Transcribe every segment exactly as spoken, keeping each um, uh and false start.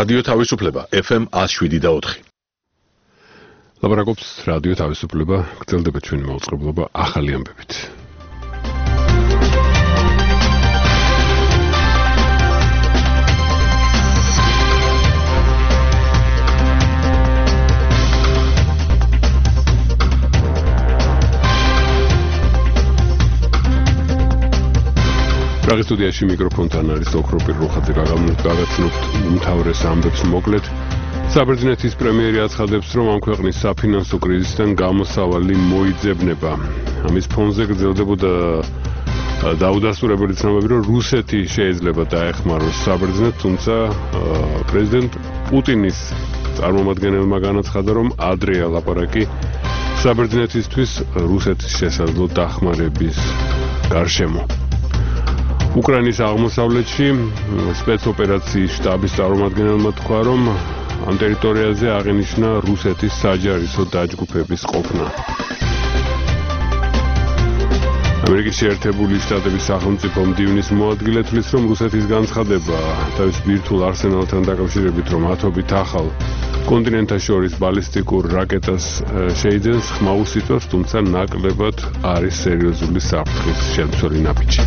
რადიო თავისუფლება ეფ ემ one oh seven და four. ლაპარაკობს რადიო თავისუფლება, გრძელდება ჩვენი მაუწყებლობა ახალი ამბებით. პრაღის სტუდიაში მიკროფონთან არის ოქროპირ რუხაძე. გაგაცნობთ უმთავრეს ამბებს მოკლედ. საბერძნეთის პრემიერი აცხადებს, რომ ამ ქვეყნის საფინანსო კრიზისიდან გამოსავალი მოიძებნება. ამის ფონზე გრძელდებოდა დაუდასტურებელი ცნობები, რომ რუსეთი შეიძლება დაეხმაროს საბერძნეთს, თუმცა პრეზიდენტ პუტინის წარმომადგენელმა განაცხადა, რომ ადრეა ლაპარაკი საბერძნეთისთვის რუსეთის შესაძლო დახმარების გარშემო. უკრაინის აღმოსავლეთში სპეცოპერაციის შტაბის წარმომადგენელმა თქვა, რომ ამ ტერიტორიაზე აღინიშნა რუსეთის საჯარისო დაჯგუფების ყოფნა. ამერიკის შეერთებული შტატების სახელმწიფო მდივნის მოადგილე თვლის, რომ რუსეთის განცხადება თავის ბირთვულ არსენალთან დაკავშირებით, რომ ათობით ახალ კონტინენტთა შორის ბალისტიკურ რაკეტას შეიძენს, ხმაურს იწვევს, თუმცა ნაკლებად არის სერიოზული საფრთხის შემცველი ნაბიჯი.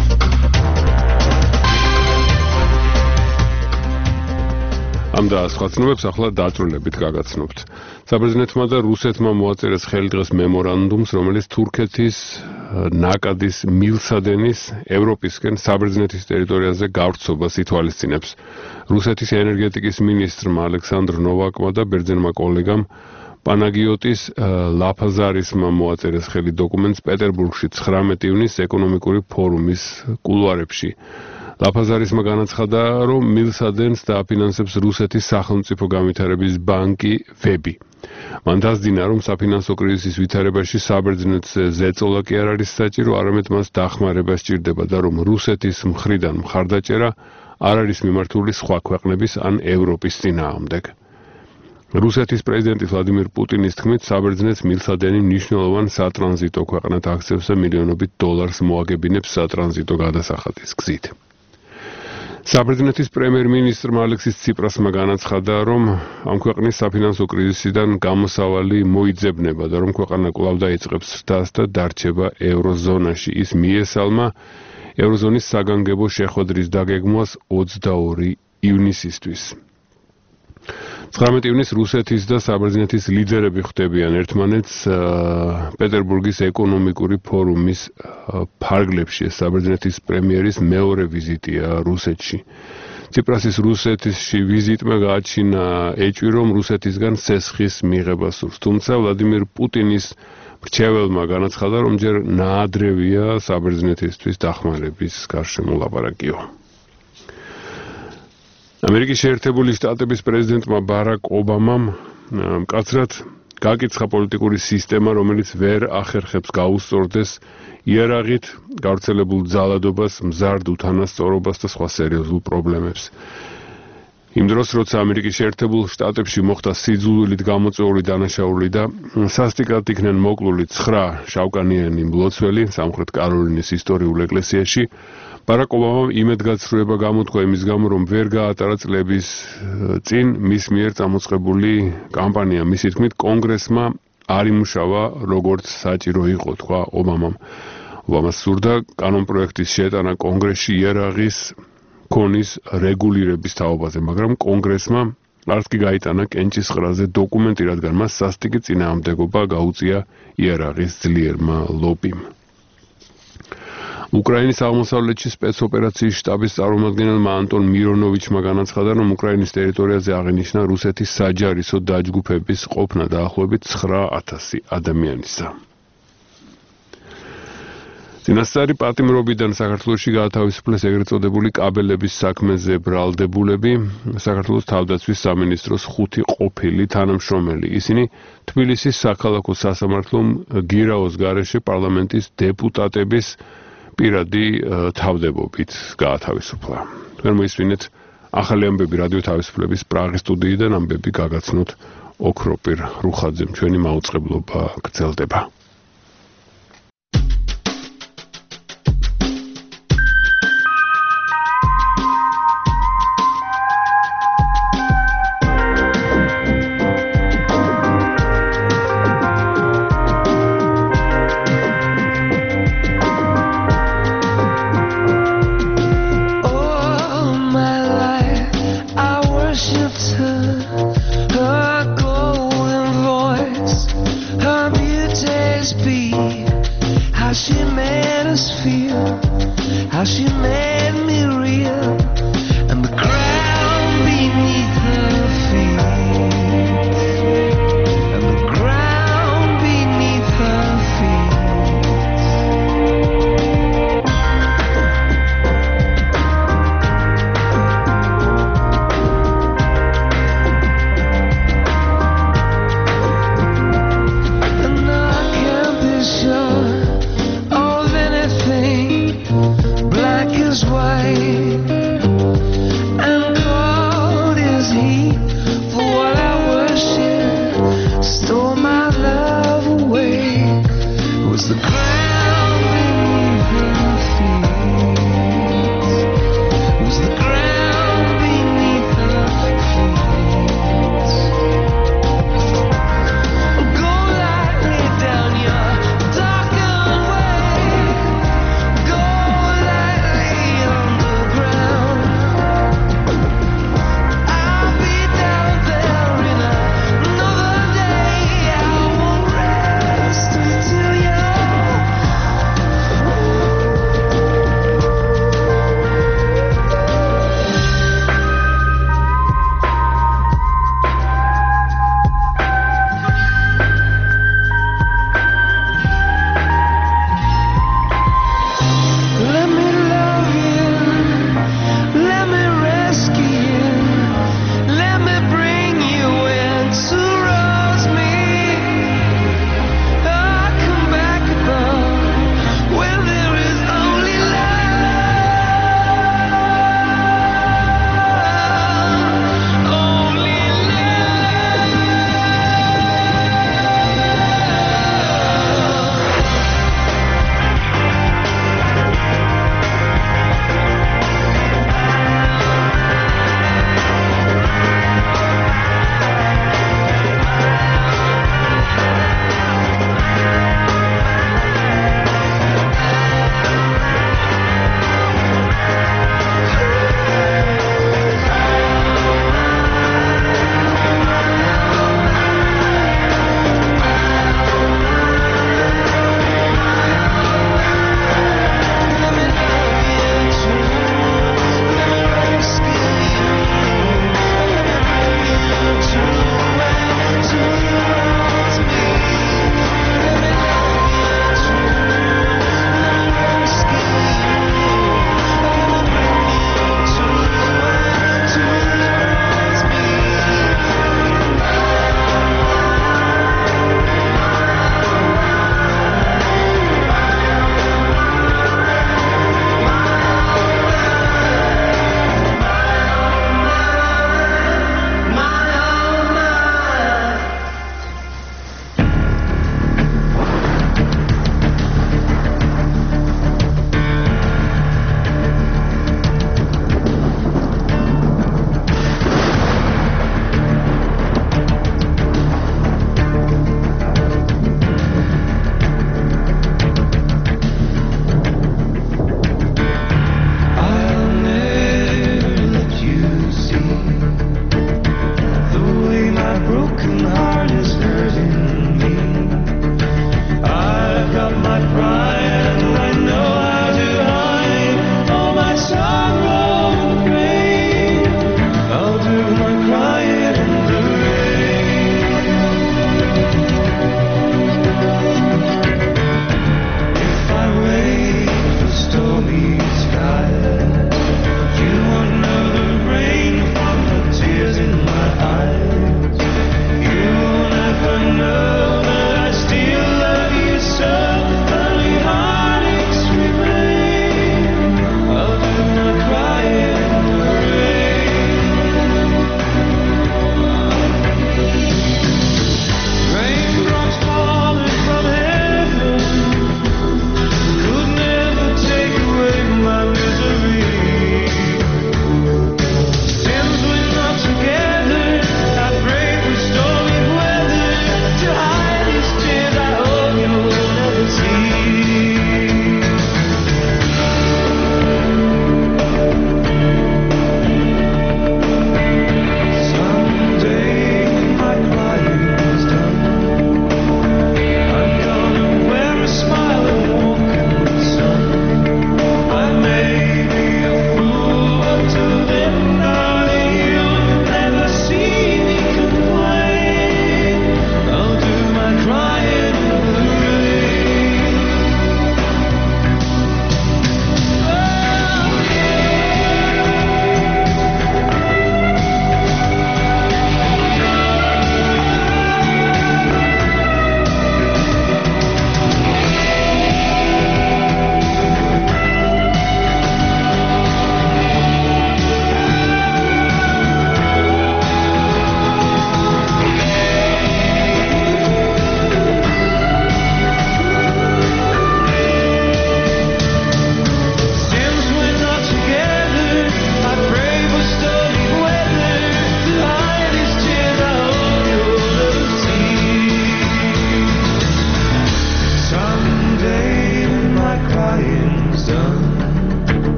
ამ და სხვა ცნობებს ახლა დაწვრილებით გაგაცნობთ. საბერძნეთმა და რუსეთმა მოაწერეს ხელი დღეს მემორანდუმს, რომელიც თურქეთის ნაკადის მილსადენის ევროპისკენ საბერძნეთის ტერიტორიაზე გავრცობას ითვალისწინებს. რუსეთის ენერგეტიკის მინისტრმა ალექსანდრ ნოვაკმა და ბერძენმა კოლეგამ პანაგიოტის ლაფაზარისმა მოაწერეს ხელი დოკუმენტს პეტერბურგში ცხრამეტი ივნისს ეკონომიკური ფორუმის კულუარებში. ლაფაზარისმა განაცხადა, რომ მილსადენს დააფინანსებს რუსეთის სახელმწიფო განვითარების ბანკი ვები. მან დასძინა, რომ საფინანსო კრიზისის ვითარებაში საბერძნეთს ზეწოლა კი არ არის საჭირო, არამედ მას დახმარება სჭირდება და რომ რუსეთის მხრიდან მხარდაჭერა არ არის მიმართული სხვა ქვეყნების ან ევროპის წინააღმდეგ. რუსეთის პრეზიდენტი ვლადიმირ პუტინის თქმით, საბერძნეთს მილსადენი მნიშვნელოვან სატრანზიტო ქვეყნად აქცევს და მილიონობით დოლარს მოაგებინებს სატრანზიტო გადასახადის გზით. საბერძნეთის პრემიერ-მინისტრმა ალექსის ციპრასმა განაცხადა, რომ ამ ქვეყნის საფინანსო კრიზისიდან გამოსავალი მოიძებნება და რომ ქვეყანა კვლავ დაიწყებს ზრდას და დარჩება ევროზონაში. ის მიესალმა ევროზონის საგანგებო შეხვედრის დაგეგმვას ოცდაორი ივნისისთვის. ცხრამეტი ივნისს რუსეთის და საბერძნეთის ლიდერები ხვდებიან ერთმანეთს პეტერბურგის ეკონომიკური ფორუმის ფარგლებში. საბერძნეთის პრემიერის მეორე ვიზიტია რუსეთში. ციპრასის რუსეთში ვიზიტმა გააჩინა ეჭვი, რომ რუსეთისგან სესხის მიღება სურს. თუმცა ვლადიმირ პუტინის მრჩეველმა განაცხადა, რომ ჯერ ნაადრევია საბერძნეთისთვის დახმარების გარშემო ლაპარაკიო. ამერიკის შეერთებული შტატების პრეზიდენტმა ბარაკ ობამამ მკაცრად გაკიცხა პოლიტიკური სისტემა, რომელიც ვერ ახერხებს გაუსწორდეს იარაღით გავრცელებულ ძალადობას, მზარდ უთანასწორობას და სხვა სერიოზულ პრობლემებს. იმ დროს, როცა ამერიკის შეერთებულ შტატებში მოხდა სიძულვილით გამოწვეული დანაშაული და სასტიკად იქნენ მოკლული ცხრა შავკანიანი მლოცველი სამხრეთ კაროლინის ისტორიულ ეკლესიაში, ბარაკ ობამამ იმედგაცრუება გამოთქვა იმის გამო, რომ ვერ გაატარა წლების წინ მის მიერ წამოწყებული კამპანია. მისი თქმით, კონგრესმა არ იმუშავა როგორც საჭირო იყო, თქვა ობამამ. ობამას სურდა კანონპროექტის შეტანა კონგრესში იარაღის ქონის რეგულირების თაობაზე, მაგრამ კონგრესმა არც კი გაიტანა კენჭისყრაზე დოკუმენტი, რადგან მას სასტიკი წინააღმდეგობა გაუწია იარაღის ძლიერმა ლობიმ. უკრაინის აღმოსავლეთში სპეცოპერაციის შტაბის წარმომადგენელმა ანტონ მირონოვიჩმა განაცხადა, რომ უკრაინის ტერიტორიაზე აღინიშნა რუსეთის საჯარისო დაჯგუფების ყოფნა დაახლოებით ცხრა ათასი ადამიანისა. წინასწარი პატიმრობიდან საქართველოში გაათავისუფლეს ეგრეთ წოდებული კაბელების საქმეზე ბრალდებულები, საქართველოს თავდაცვის სამინისტროს ხუთი ყოფილი თანამშრომელი. ისინი თბილისის საქალაქო სასამართლომ გირაოს გარეშე პარლამენტის დეპუტატების პირადი თავდებობით გაათავისუფლა. თქვენ მოისმინეთ ახალი ამბები რადიო თავისუფლების პრაღის სტუდიიდან, ამბები გაგაცნოთ ოქროპირ რუხაძემ. ჩვენი მაუწყებლობა გრძელდება. how she made us feel, how she made me real, and the ground beneath her feet, and the ground beneath her feet. And I can't be sure of anything. Black is white and cold is heat. For what I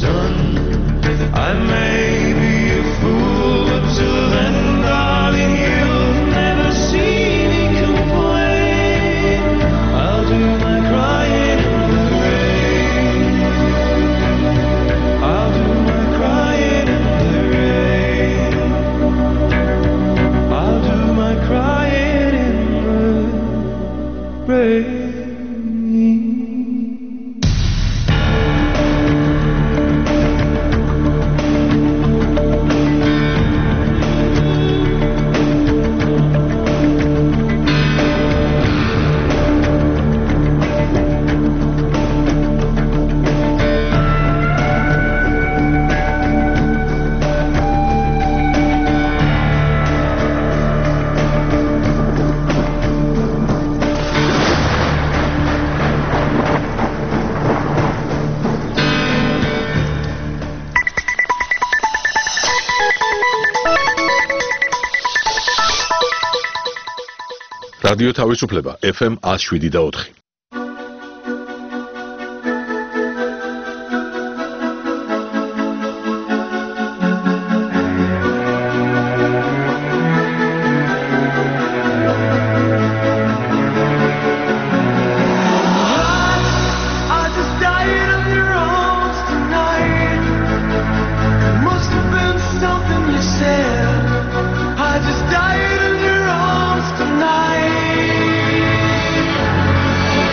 sun. I may be a fool, but till then, darling, you'll never see me complain. I'll do my crying in the rain. I'll do my crying in the rain. I'll do my crying in the rain. რადიო თავისუფლება ეფ ემ one oh seven და four. I just died in your arms tonight.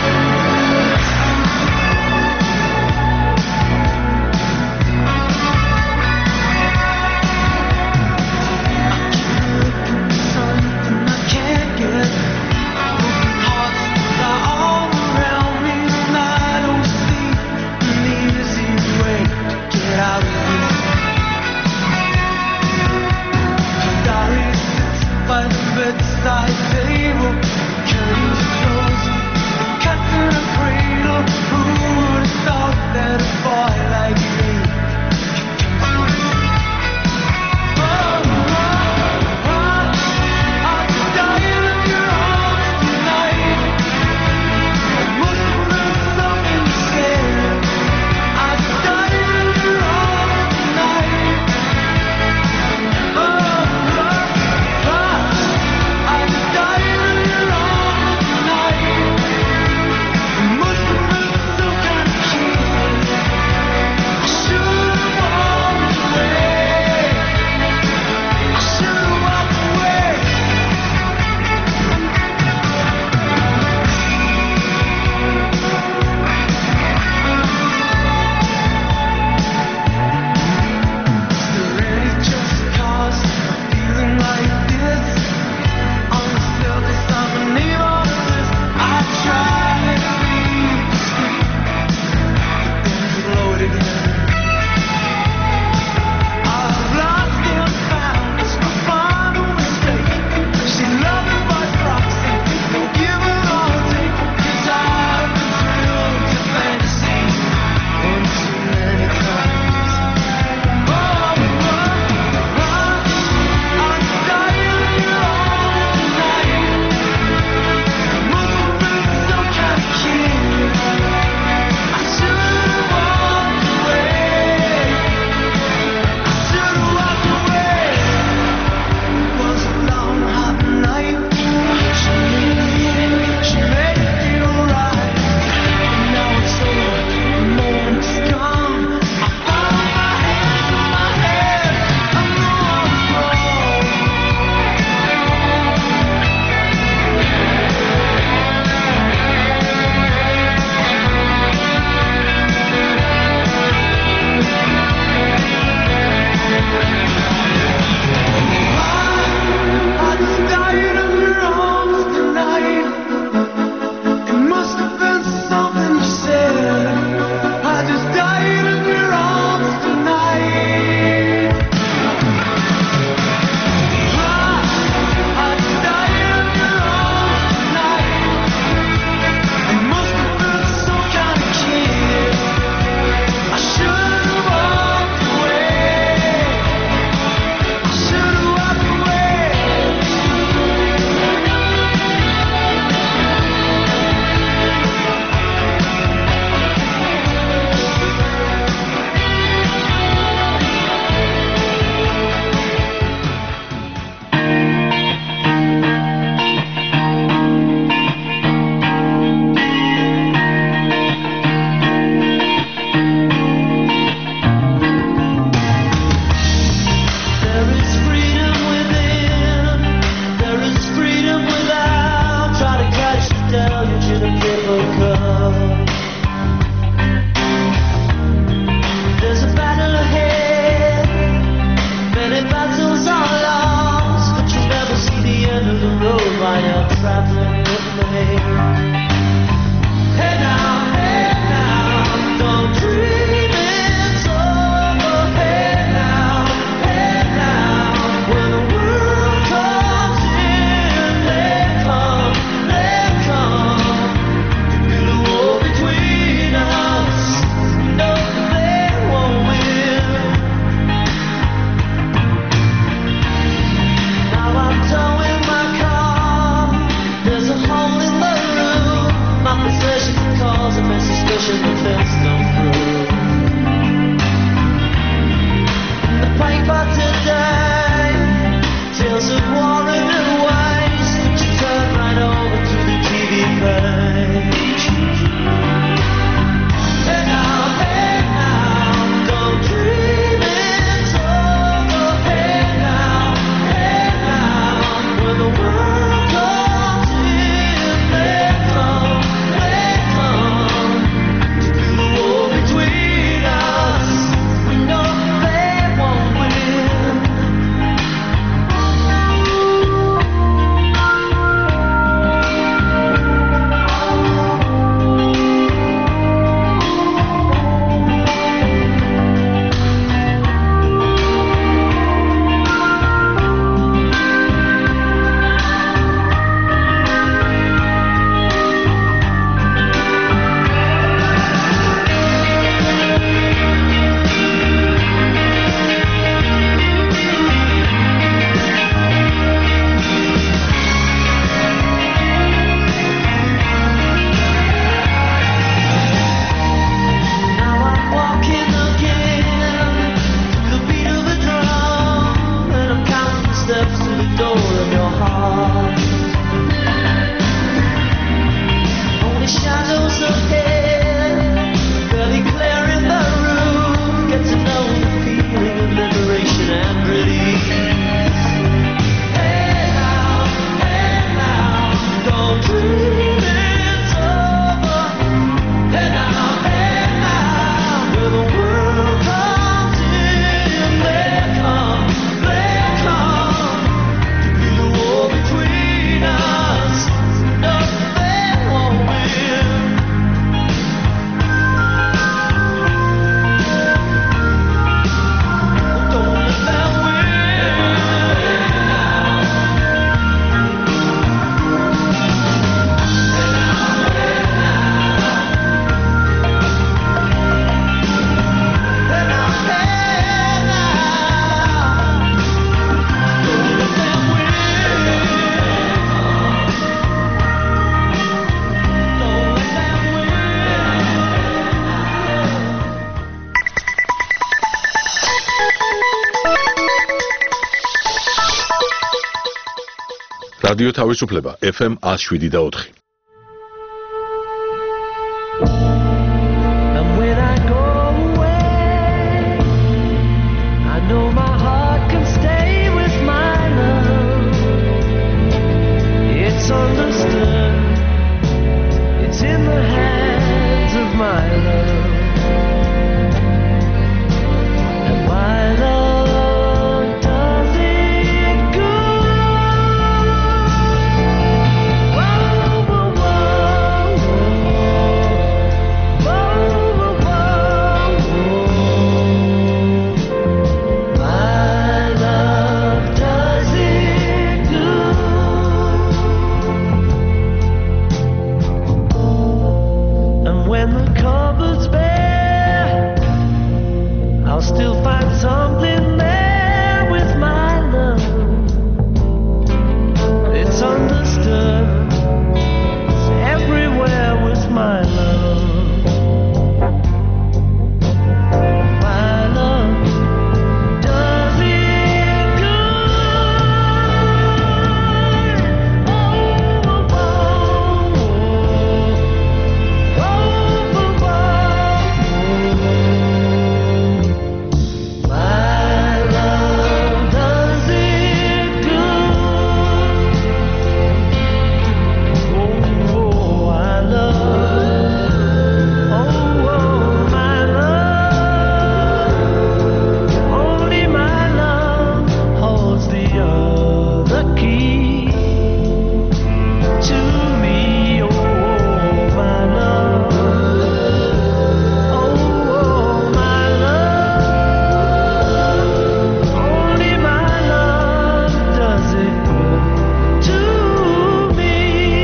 რადიო თავისუფლება ეფ ემ one oh seven და four. And when I go away, I know my heart can stay with my love. It's understood, it's in the hands of my love. And my love does it good. Whoa, whoa, whoa, whoa, whoa, whoa, whoa. My love does it good. And when the cupboard's bare, I'll still find something there with my love. It's understood, it's everywhere with my love. My love does it good. Oh, oh, oh, oh, oh, oh, oh. My love does it good. Oh, oh, I love. Oh, oh, my love. Only my love holds the other key to me. Oh, my love. Oh, my love. Only my love does it good to me.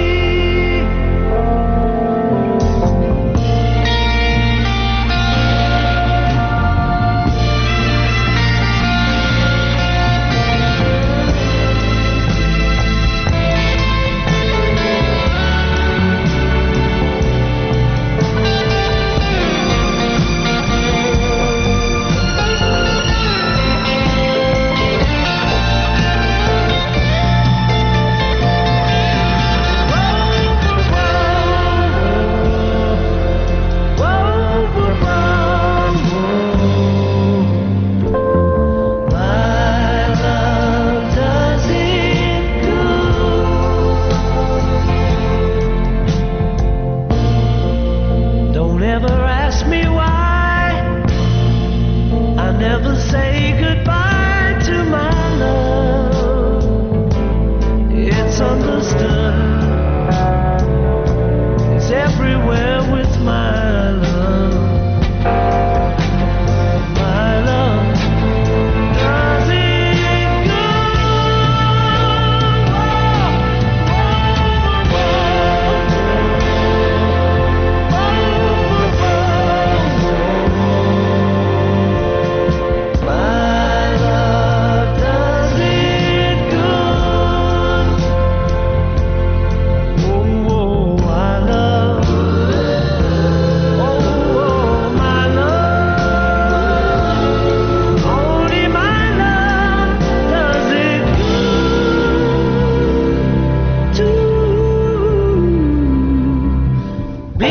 My love does it good. Don't ever ask me why I never say goodbye to my love. It's understood, it's everywhere with my love. My love does it good. My love does it good. Oh, oh, I love. Oh, my love. Only my love does it good to me.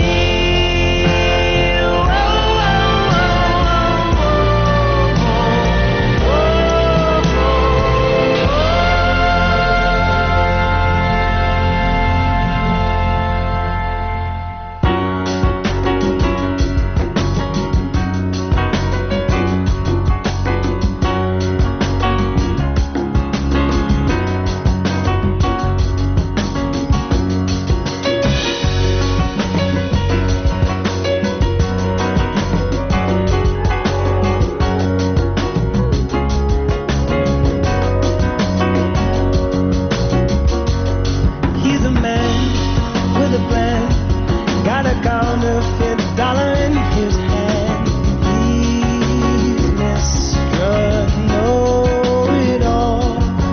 He's a man with a plan, got a counterfeit dollar in his hand. He's Mister Know-it-all,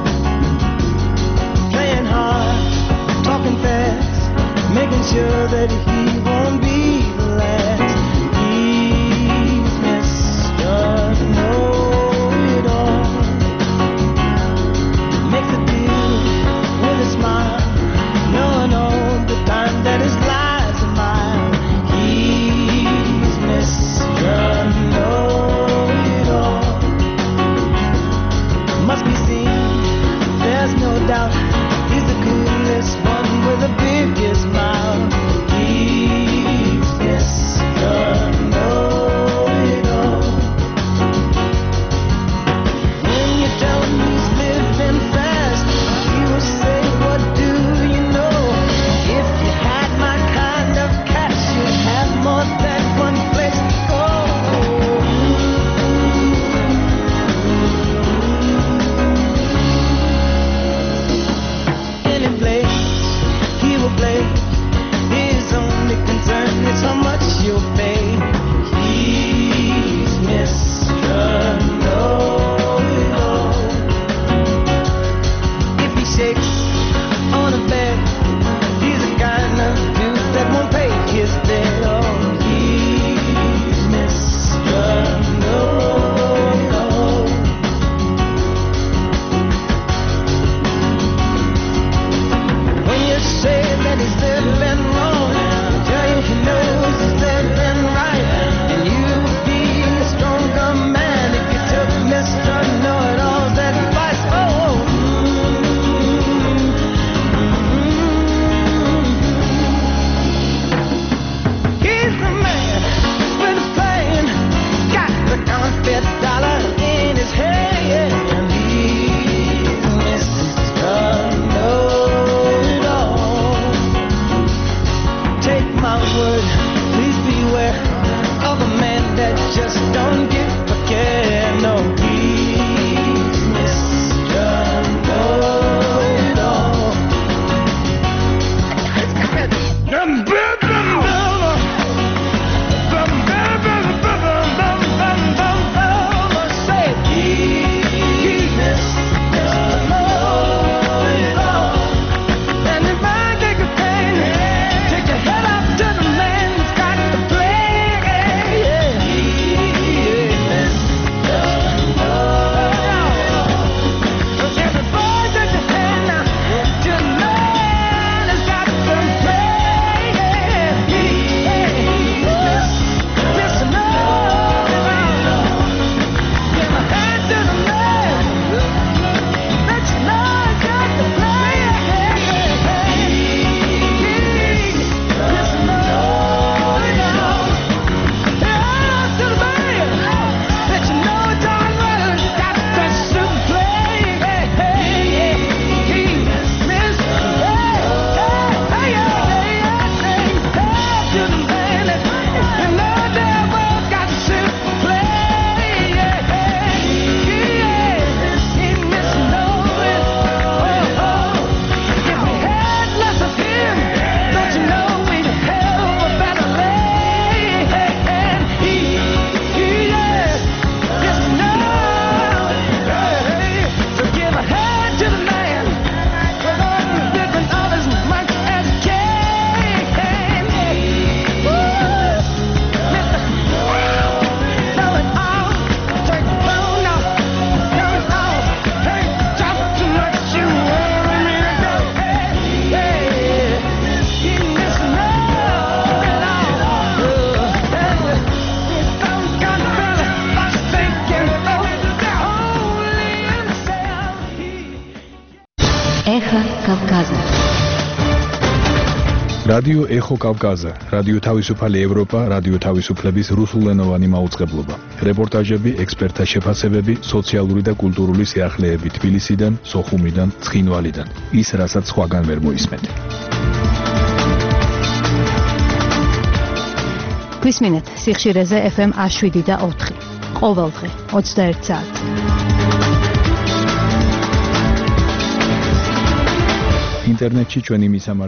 playing hard, talking fast, making sure that he won't be the last. He's Mister Know-it-all, makes a deal with a smile. რადიო ეხო კავკაზა, რადიო თავისუფალი ევროპა, რადიო თავისუფლების რუსულენოვანი მაუწყებლობა. რეპორტაჟები, ექსპერტთა შეფასებები, სოციალური და კულტურული სიახლეები თბილისიდან, სოხუმიდან, ცხინვალიდან. ის, რასაც სხვაგან ვერ მოისმენთ. გვისმინეთ სიხშირეზე ეფ ემ ას შვიდი და ოთხი. ყოველდღე ოცდაერთი საათი. ინტერნეტში ჩვენი მისამართი